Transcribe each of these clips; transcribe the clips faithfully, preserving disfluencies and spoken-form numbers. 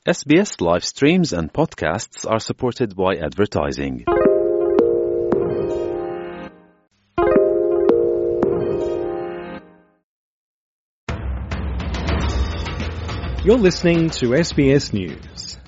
S B S live streams and podcasts are supported by advertising. You're listening to S B S News.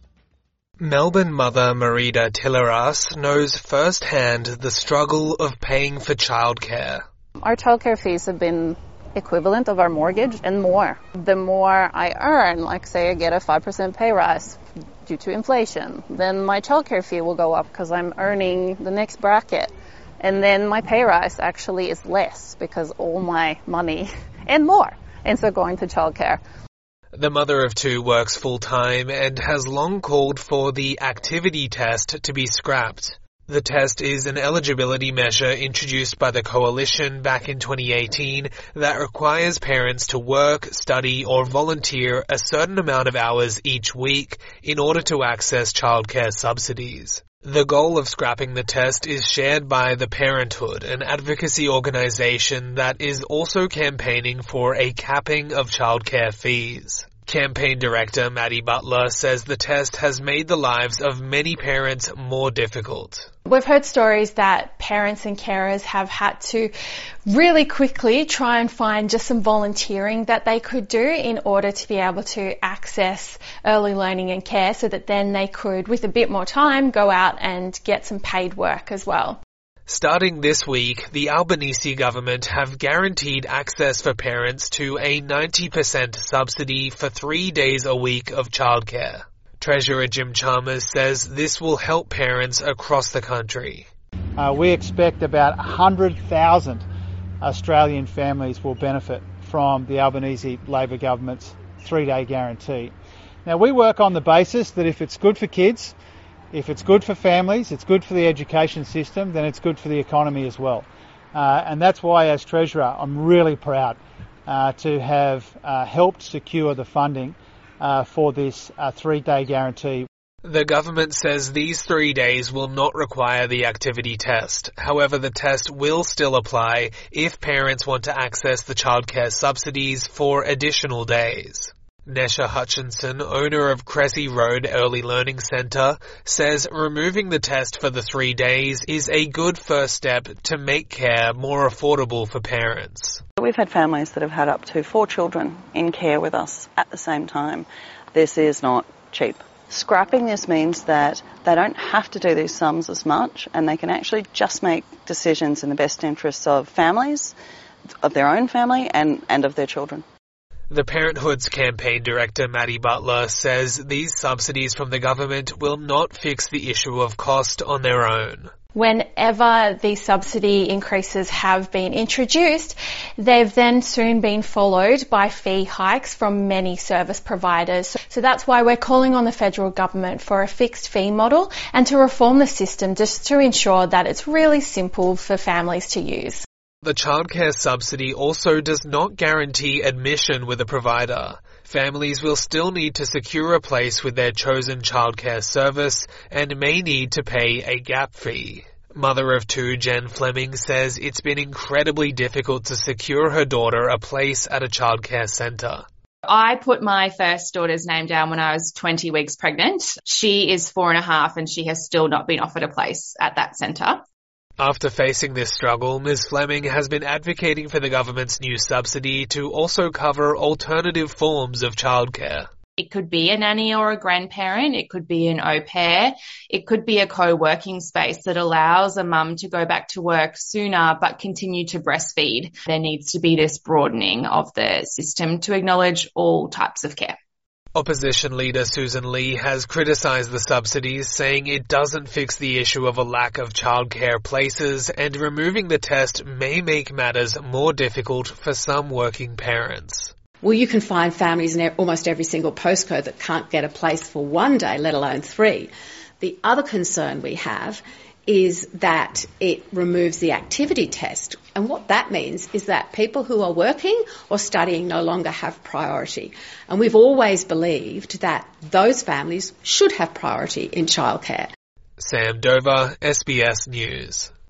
Melbourne mother Marida Tilaras knows firsthand the struggle of paying for childcare. Our childcare fees have been equivalent of our mortgage and more. The more I earn, like say I get a five percent pay rise due to inflation, then my childcare fee will go up because I'm earning the next bracket. And then my pay rise actually is less because all my money and more ends up going to childcare. The mother of two works full-time and has long called for the activity test to be scrapped. The test is an eligibility measure introduced by the Coalition back in twenty eighteen that requires parents to work, study or volunteer a certain amount of hours each week in order to access childcare subsidies. The goal of scrapping the test is shared by The Parenthood, an advocacy organisation that is also campaigning for a capping of childcare fees. Campaign Director Maddie Butler says the test has made the lives of many parents more difficult. We've heard stories that parents and carers have had to really quickly try and find just some volunteering that they could do in order to be able to access early learning and care so that then they could, with a bit more time, go out and get some paid work as well. Starting this week, the Albanese government have guaranteed access for parents to a ninety percent subsidy for three days a week of childcare. Treasurer Jim Chalmers says this will help parents across the country. Uh, we expect about one hundred thousand Australian families will benefit from the Albanese Labor government's three-day guarantee. Now, we work on the basis that if it's good for kids, if it's good for families, it's good for the education system, then it's good for the economy as well. Uh, and that's why, as Treasurer, I'm really proud uh, to have uh, helped secure the funding uh, for this uh, three-day guarantee. The government says these three days will not require the activity test. However, the test will still apply if parents want to access the childcare subsidies for additional days. Nesha Hutchinson, owner of Cressy Road Early Learning Centre, says removing the test for the three days is a good first step to make care more affordable for parents. We've had families that have had up to four children in care with us at the same time. This is not cheap. Scrapping this means that they don't have to do these sums as much and they can actually just make decisions in the best interests of families, of their own family and, and of their children. The Parenthood's campaign director, Maddie Butler, says these subsidies from the government will not fix the issue of cost on their own. Whenever these subsidy increases have been introduced, they've then soon been followed by fee hikes from many service providers. So that's why we're calling on the federal government for a fixed fee model and to reform the system just to ensure that it's really simple for families to use. The childcare subsidy also does not guarantee admission with a provider. Families will still need to secure a place with their chosen childcare service and may need to pay a gap fee. Mother of two Jen Fleming says it's been incredibly difficult to secure her daughter a place at a childcare centre. I put my first daughter's name down when I was twenty weeks pregnant. She is four and a half and she has still not been offered a place at that centre. After facing this struggle, Miz Fleming has been advocating for the government's new subsidy to also cover alternative forms of childcare. It could be a nanny or a grandparent, it could be an au pair, it could be a co-working space that allows a mum to go back to work sooner but continue to breastfeed. There needs to be this broadening of the system to acknowledge all types of care. Opposition leader Susan Lee has criticised the subsidies, saying it doesn't fix the issue of a lack of childcare places and removing the test may make matters more difficult for some working parents. Well, you can find families in almost every single postcode that can't get a place for one day, let alone three. The other concern we have is that it removes the activity test. And what that means is that people who are working or studying no longer have priority. And we've always believed that those families should have priority in childcare. Sam Dover, S B S News.